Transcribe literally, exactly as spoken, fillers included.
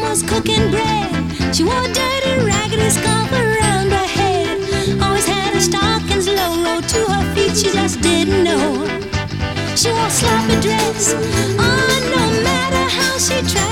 was cooking bread. She wore a dirty, raggedy scarf around her head. Always had her stockings low, low to her feet, she just didn't know. She wore a sloppy dress, oh, no matter how she tried.